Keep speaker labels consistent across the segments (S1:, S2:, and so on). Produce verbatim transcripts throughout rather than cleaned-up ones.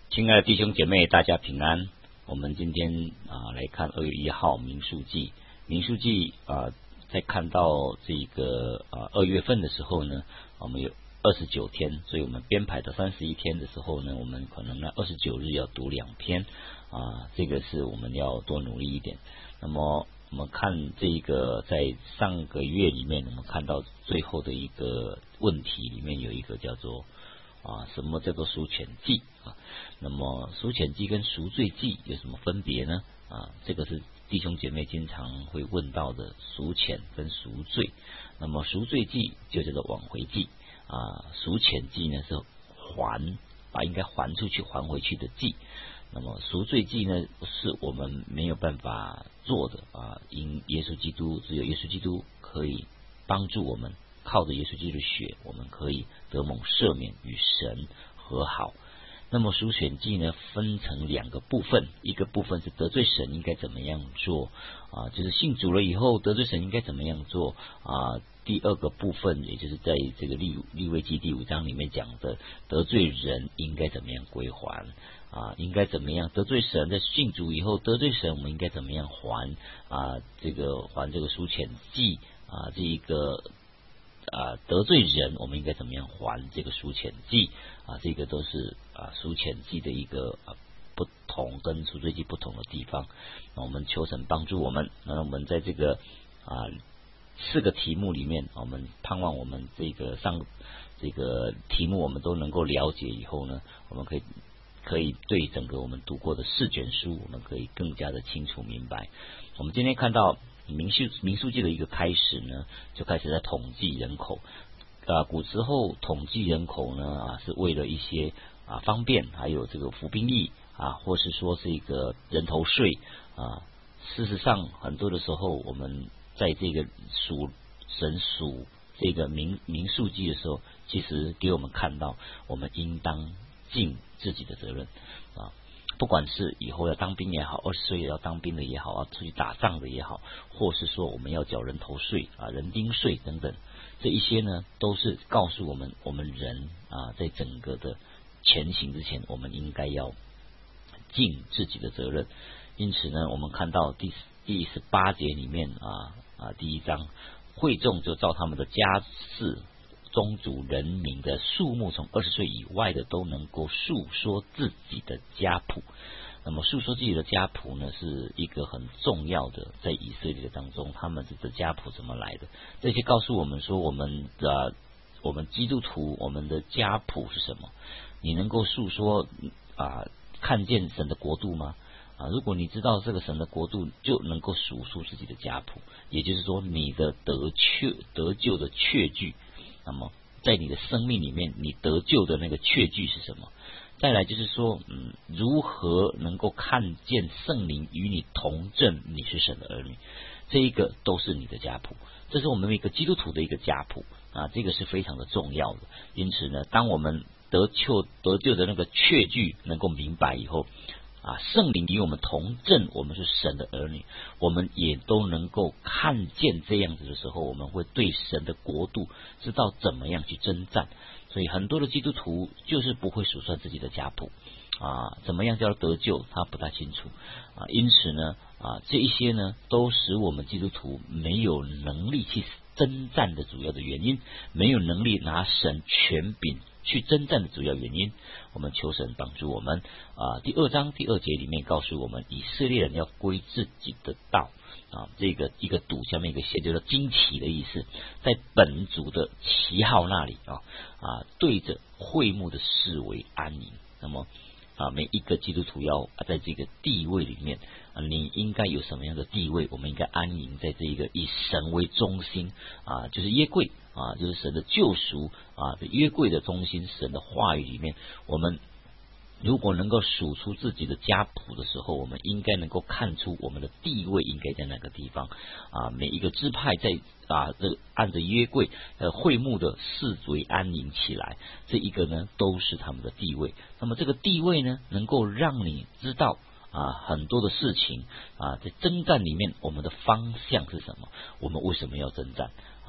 S1: 亲爱的弟兄姐妹，大家平安。我们今天啊来看二月一号民数记。民数记啊，在看到这个啊二月份的时候呢，我们有二十九天，所以我们编排的三十一天的时候呢，我们可能呢二十九日要读两篇啊，这个是我们要多努力一点。那么我们看这个在上个月里面，我们看到最后的一个问题里面有一个叫做啊，什么叫做赎愆祭啊？那么赎愆祭跟赎罪祭有什么分别呢？啊，这个是弟兄姐妹经常会问到的，赎愆跟赎罪。那么赎罪祭就叫做挽回祭啊，赎愆祭呢是还把应该还出去还回去的祭。那么赎罪祭呢是我们没有办法做的啊，因耶稣基督只有耶稣基督可以帮助我们。靠着耶稣基督的血，我们可以得蒙赦免，与神和好。那么赎愆祭呢，分成两个部分，一个部分是得罪神应该怎么样做啊，就是信主了以后得罪神应该怎么样做啊。第二个部分，也就是在这个利利未记第五章里面讲的，得罪人应该怎么样归还啊？应该怎么样得罪神？在信主以后得罪神，我们应该怎么样还啊？这个还这个赎愆祭啊，这一个。啊，得罪人，我们应该怎么样还这个赎愆祭啊？这个都是啊赎愆祭的一个啊不同跟赎罪祭不同的地方。那我们求神帮助我们，那我们在这个啊四个题目里面，我们盼望我们这个上这个题目我们都能够了解以后呢，我们可以可以对整个我们读过的四卷书，我们可以更加的清楚明白。我们今天看到。民数民数记的一个开始呢，就开始在统计人口啊。古时候统计人口呢啊，是为了一些啊方便，还有这个服兵役啊，或是说是一个人头税啊。事实上，很多的时候，我们在这个数神数这个民民数记的时候，其实给我们看到，我们应当尽自己的责任啊。不管是以后要当兵也好，二十岁要当兵的也好，要出去打仗的也好，或是说我们要缴人头税啊、人丁税等等，这一些呢，都是告诉我们，我们人啊，在整个的前行之前，我们应该要尽自己的责任。因此呢，我们看到第第十八节里面啊啊第一章，会众就照他们的家世。宗族人民的数目，从二十岁以外的都能够述说自己的家谱。那么述说自己的家谱呢，是一个很重要的，在以色列当中，他们的家谱怎么来的？这些告诉我们说，我们的我们基督徒，我们的家谱是什么？你能够述说啊，看见神的国度吗？啊，如果你知道这个神的国度，就能够数出自己的家谱，也就是说，你的得确得救的确据。那么，在你的生命里面，你得救的那个确据是什么？再来就是说，嗯，如何能够看见圣灵与你同证，你是神的儿女？这一个都是你的家谱，这是我们每个基督徒的一个家谱啊，这个是非常的重要的。因此呢，当我们得救得救的那个确据能够明白以后。啊，圣灵与我们同证，我们是神的儿女，我们也都能够看见这样子的时候，我们会对神的国度知道怎么样去征战。所以很多的基督徒就是不会数算自己的家谱啊，怎么样叫得救，他不大清楚啊。因此呢，啊，这一些呢，都使我们基督徒没有能力去征战的主要的原因，没有能力拿神权柄。去征战的主要原因，我们求神帮助我们啊。第二章第二节里面告诉我们，以色列人要归自己的道啊。这个一个堵下面一个写就是旌旗的意思，在本族的旗号那里啊啊，对着会幕的四围安营。那么啊，每一个基督徒要在这个地位里面啊，你应该有什么样的地位？我们应该安营在这一个以神为中心啊，就是约柜。啊，就是神的救赎啊，约柜的中心，神的话语里面，我们如果能够数出自己的家谱的时候，我们应该能够看出我们的地位应该在哪个地方啊。每一个支派在啊，这按着约柜呃会幕的四围安营起来，这一个呢都是他们的地位。那么这个地位呢，能够让你知道。啊，很多的事情啊，在征战里面，我们的方向是什么？我们为什么要征战？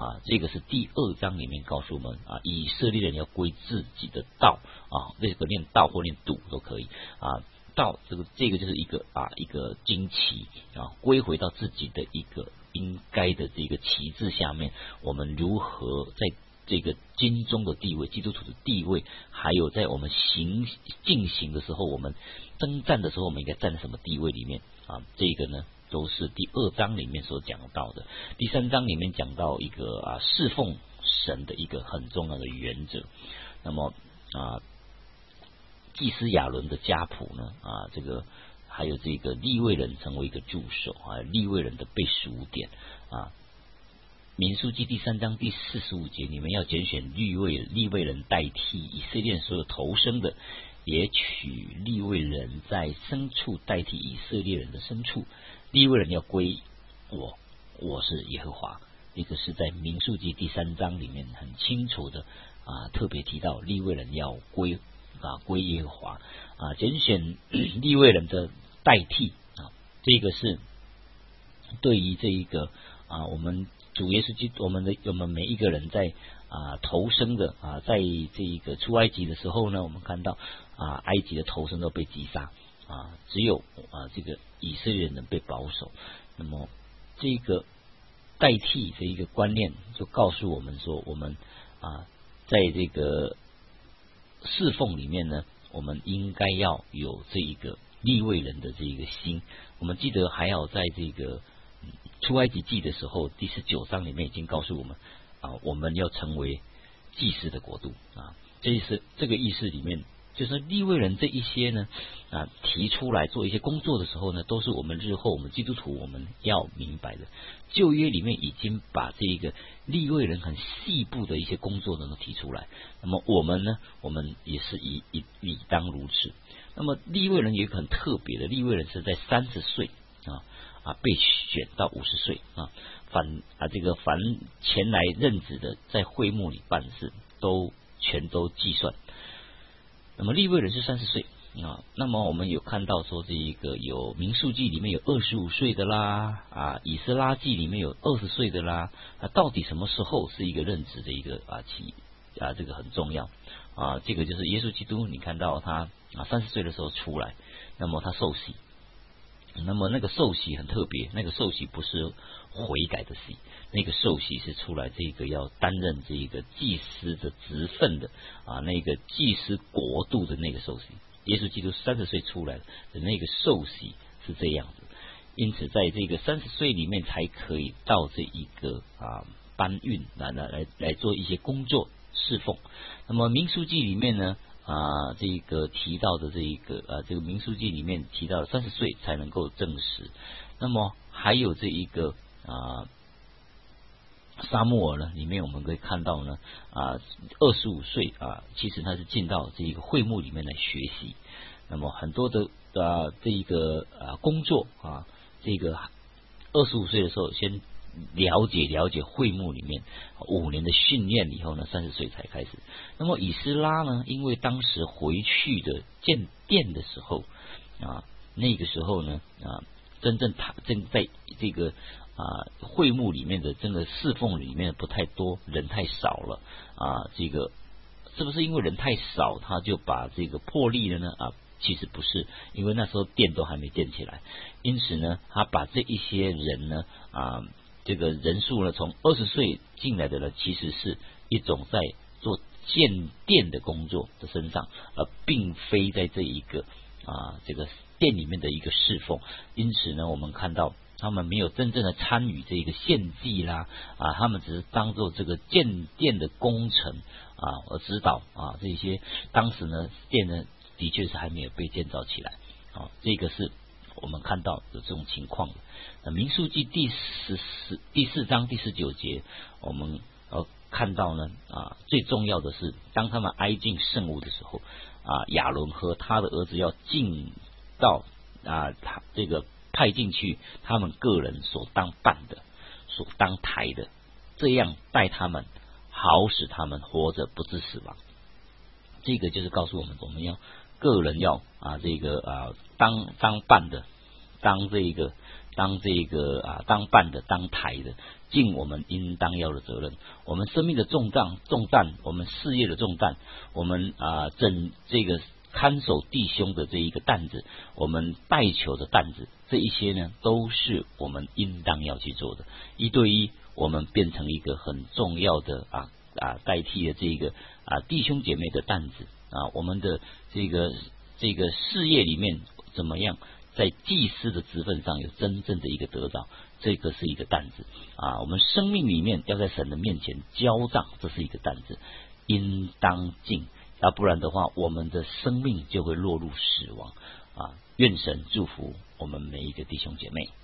S1: 啊，这个是第二章里面告诉我们啊，以色列人要归自己的道啊，这个念道或念笃都可以啊。道这个这个就是一个啊一个旌旗啊，归回到自己的一个应该的这个旗帜下面，我们如何在这个经中的地位、基督徒的地位，还有在我们行进行的时候，我们征战的时候，我们应该站在什么地位里面啊？这个呢，都是第二章里面所讲到的。第三章里面讲到一个啊侍奉神的一个很重要的原则。那么啊，祭司亚伦的家谱呢啊，这个还有这个利未人成为一个助手啊，利未人的被数点啊。民数记第三章第四十五节，你们要拣选利未利未人代替以色列所有头生的，也取利未人在牲畜代替以色列人的牲畜。利未人要归我，我是耶和华。这个是在民数记第三章里面很清楚的啊，特别提到利未人要归啊归耶和华啊，拣选利未人的代替啊，这个是对于这一个啊我们。主耶稣基督，我们的我们每一个人在啊投生的啊，在这一个出埃及的时候呢，我们看到啊埃及的头生都被击杀啊，只有啊这个以色列人被保守。那么这个代替的一个观念，就告诉我们说，我们啊在这个侍奉里面呢，我们应该要有这一个利未人的这一个心。我们记得还要在这个。出埃及记的时候，第十九章里面已经告诉我们啊，我们要成为祭司的国度啊。这是这个意思里面，就是利未人这一些呢啊提出来做一些工作的时候呢，都是我们日后我们基督徒我们要明白的。旧约里面已经把这一个利未人很细部的一些工作能够提出来，那么我们呢，我们也是以以理当如此。那么利未人有一个很特别的，利未人是在三十岁啊。啊，被选到五十岁啊，凡啊这个凡前来任职的，在会幕里办事，都全都计算。那么利未人是三十岁啊，那么我们有看到说，这一个有民数记里面有二十五岁的啦，啊，以斯拉记里面有二十岁的啦，啊，到底什么时候是一个任职的一个啊期啊，这个很重要啊，这个就是耶稣基督，你看到他啊三十岁的时候出来，那么他受洗。那么那个受洗很特别，那个受洗不是悔改的洗，那个受洗是出来这个要担任这个祭司的职分的啊，那个祭司国度的那个受洗。耶稣基督三十岁出来的那个受洗是这样子，因此在这个三十岁里面才可以到这一个啊搬运来来来来做一些工作侍奉。那么民数记里面呢？啊，这个提到的这一个呃，这个民数记里面提到三十岁才能够证实。那么还有这一个啊，撒母耳呢，里面我们可以看到呢啊，二十五岁啊，其实他是进到这一个会幕里面来学习。那么很多的啊，这一个啊工作啊，这个二十五岁的时候先。了解了解会幕里面五年的训练以后呢，三十岁才开始。那么以斯拉呢，因为当时回去的建殿的时候啊，那个时候呢啊，真正他正在这个啊会幕里面的真的侍奉里面不太多，人太少了啊。这个是不是因为人太少，他就把这个破例了呢？啊，其实不是，因为那时候殿都还没建起来，因此呢，他把这一些人呢啊。这个人数呢，从二十岁进来的呢，其实是一种在做建殿的工作的身上，而并非在这一个啊这个殿里面的一个侍奉。因此呢，我们看到他们没有真正的参与这个献祭啦，啊，他们只是当做这个建殿的工程啊而指导啊这些。当时呢，殿呢的确是还没有被建造起来啊，这个是我们看到有这种情况的。那民数记第十四第四章第十九节，我们呃看到呢啊，最重要的是，当他们挨近圣屋的时候啊，亚伦和他的儿子要进到啊他这个派进去他们个人所当办的、所当抬的，这样带他们，好使他们活着不致死亡。这个就是告诉我们，我们要个人要啊这个啊当当办的。当这个当这个啊当办的当台的，尽我们应当要的责任。我们生命的重担重担，我们事业的重担，我们啊整这个看守弟兄的这一个担子，我们带球的担子，这一些呢都是我们应当要去做的。一对一，我们变成一个很重要的啊啊代替了这个啊弟兄姐妹的担子啊，我们的这个这个事业里面怎么样？在祭司的职分上有真正的一个得着，这个是一个担子啊。我们生命里面要在神的面前交账，这是一个担子，应当尽，要不然的话，我们的生命就会落入死亡啊。愿神祝福我们每一个弟兄姐妹。